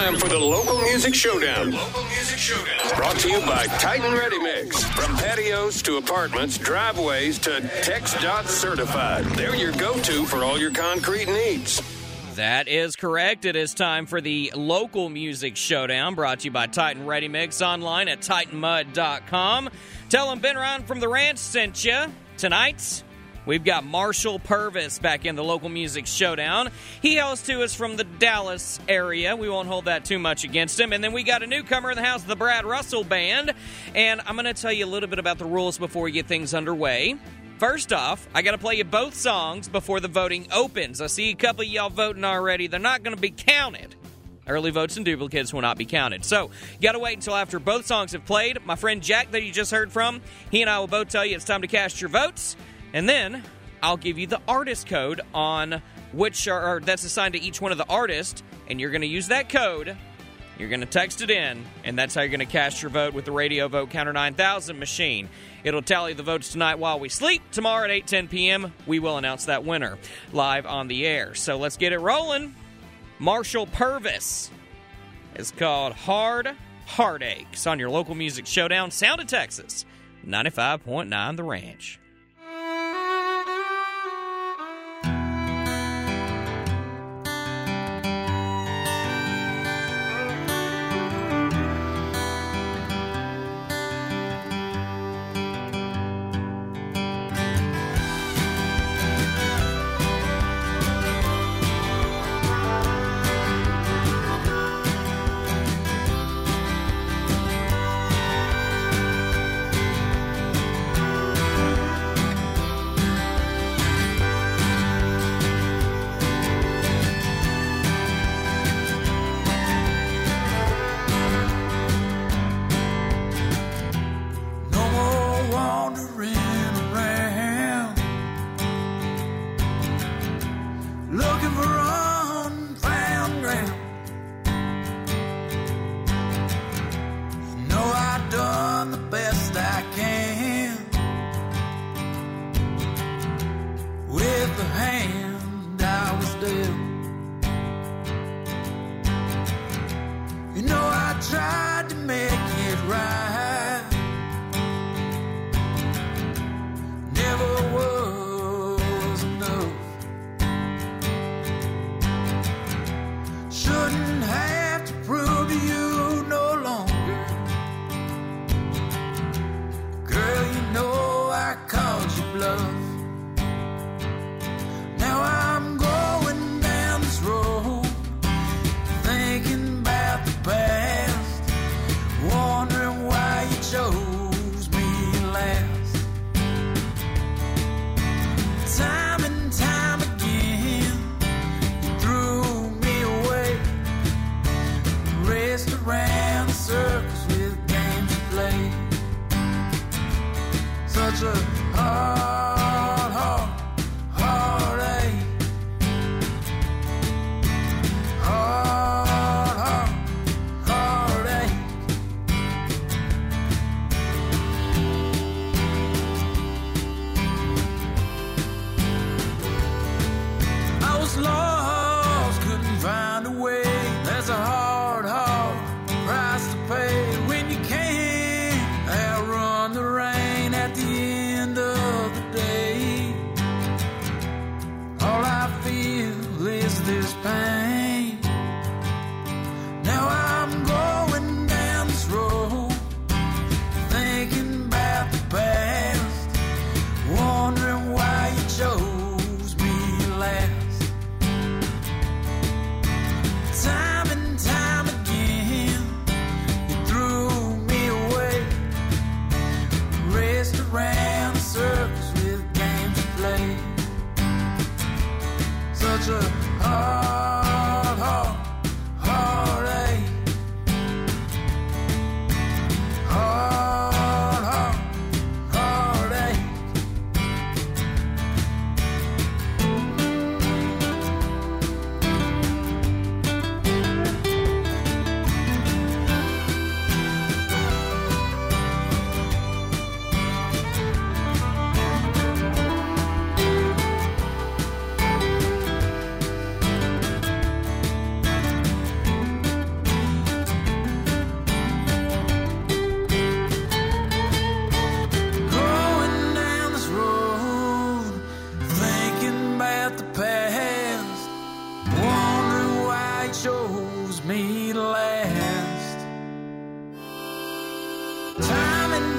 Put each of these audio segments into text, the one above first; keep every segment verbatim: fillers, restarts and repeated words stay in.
time for the Local Music Showdown. Local Music Showdown. Brought to you by Titan Ready Mix. From patios to apartments, driveways to TexDOT certified. They're your go-to for all your concrete needs. That is correct. It is time for the Local Music Showdown, brought to you by Titan Ready Mix, online at titan mud dot com. Tell them Ben Ryan from the Ranch sent you. Tonight, we've got Marshall Purvis back in the Local Music Showdown. He hails to us from the Dallas area. We won't hold that too much against him. And then we got a newcomer in the house, the Brad Russell Band. And I'm going to tell you a little bit about the rules before we get things underway. First off, I got to play you both songs before the voting opens. I see a couple of y'all voting already. They're not going to be counted. Early votes and duplicates will not be counted. So, you got to wait until after both songs have played. My friend Jack that you just heard from, he and I will both tell you it's time to cast your votes. And then I'll give you the artist code on which are, or that's assigned to each one of the artists, and you're going to use that code. You're going to text it in, and that's how you're going to cast your vote with the Radio Vote Counter nine thousand machine. It'll tally the votes tonight while we sleep. Tomorrow at eight ten p.m., we will announce that winner live on the air. So let's get it rolling. Marshall Purvis is called Hard Heartaches on your Local Music Showdown. Sound of Texas, ninety-five point nine The Ranch.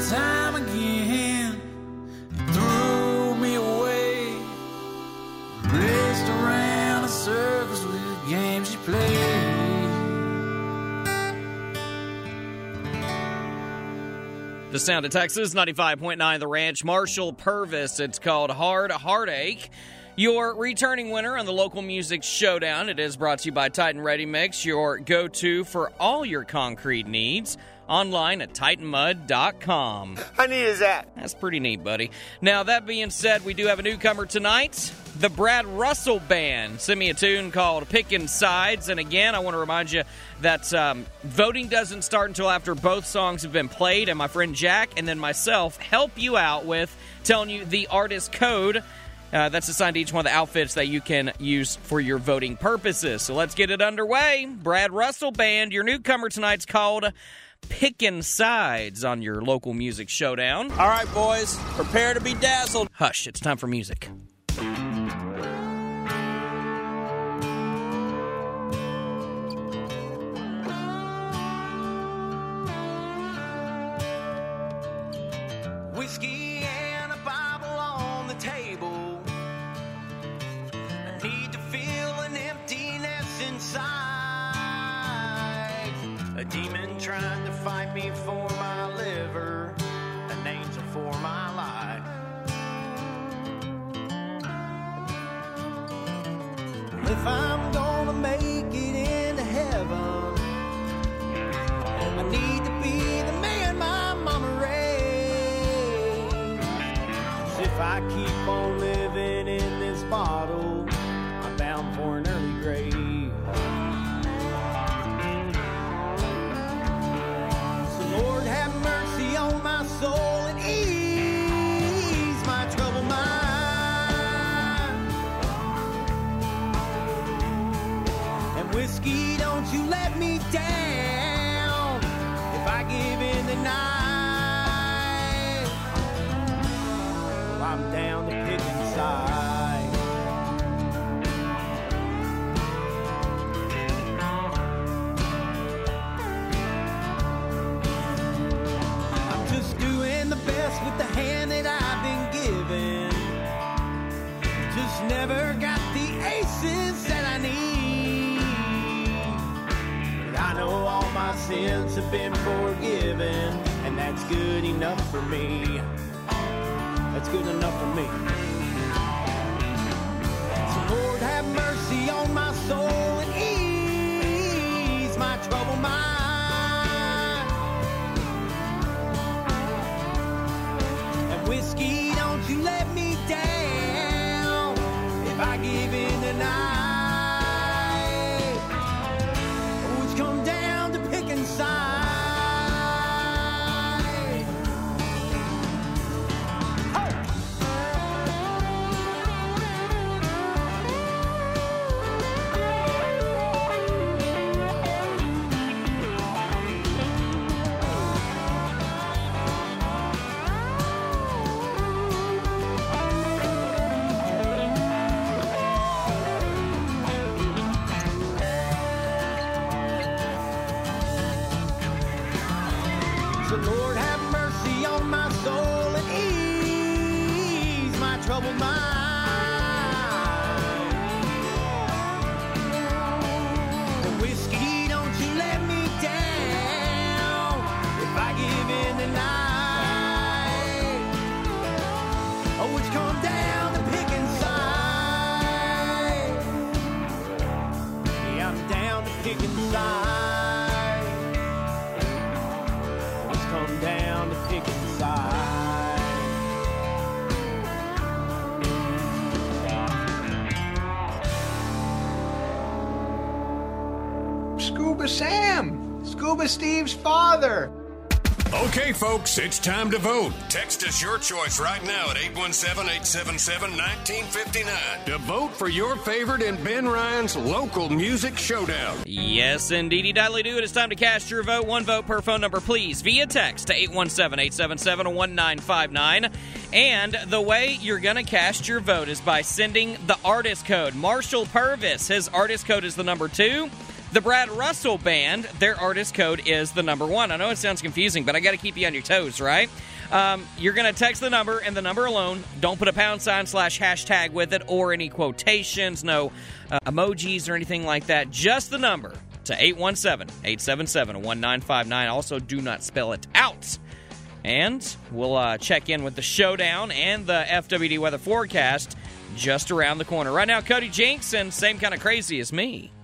time again. You threw me away, raced around the circles with the games you played. The sound of Texas, ninety-five point nine The Ranch, Marshall Purvis. It's called Hard Heartache. Your returning winner on the Local Music Showdown. It is brought to you by Titan Ready Mix, your go-to for all your concrete needs. Online at Titan Mud dot com. How neat is that? That's pretty neat, buddy. Now, that being said, we do have a newcomer tonight. The Brad Russell Band sent me a tune called Pickin' Sides. And again, I want to remind you that um, voting doesn't start until after both songs have been played. And my friend Jack and then myself help you out with telling you the artist code uh, that's assigned to each one of the outfits that you can use for your voting purposes. So let's get it underway. Brad Russell Band, your newcomer tonight's called Pickin' Sides on your Local Music Showdown. All right, boys, prepare to be dazzled. Hush, it's time for music. Whiskey and a Bible on the table. I need to feel an emptiness inside. A demon trying to fight me for my liver. An angel for my life. If I'm gonna make it into heaven, I need to be the man my mama raised. 'Cause if I keep on living in this bottle, I'm bound for an early grave. So Lord have mercy on my soul and ease my troubled mind. And whiskey, don't you let me down if I give in the night. Well, I'm down to picking sides. I'm just doing the best with the hand that I've been given. Just never got the aces that I need. But I know all my sins have been forgiven, and that's good enough for me. That's good enough for me. So Lord have mercy on my soul and ease my troubled mind. And whiskey, don't you let me down if I give in tonight. Oh, it's come down to picking sides. So Lord have mercy on my soul and ease my troubled mind. And whiskey, don't you let me down if I give in tonight. Oh, it's come down to picking sides. Yeah, I'm down to picking sides. Come down to picking sides. Scuba Sam! Scuba Steve's father! Okay, folks, it's time to vote. Text us your choice right now at eight one seven, eight seven seven, one nine five nine to vote for your favorite in Ben Ryan's Local Music Showdown. Yes, indeedy diddly do. It is time to cast your vote. One vote per phone number, please, via text to eight one seven, eight seven seven, one nine five nine. And the way you're going to cast your vote is by sending the artist code. Marshall Purvis, his artist code is the number two. The Brad Russell Band, their artist code is the number one. I know it sounds confusing, but I got to keep you on your toes, right? Um, you're going to text the number and the number alone. Don't put a pound sign slash hashtag with it or any quotations, no uh, emojis or anything like that. Just the number to eight one seven, eight seven seven, one nine five nine. Also, do not spell it out. And we'll uh, check in with the showdown and the F W D weather forecast just around the corner. Right now, Cody Jinks and same kind of crazy as me.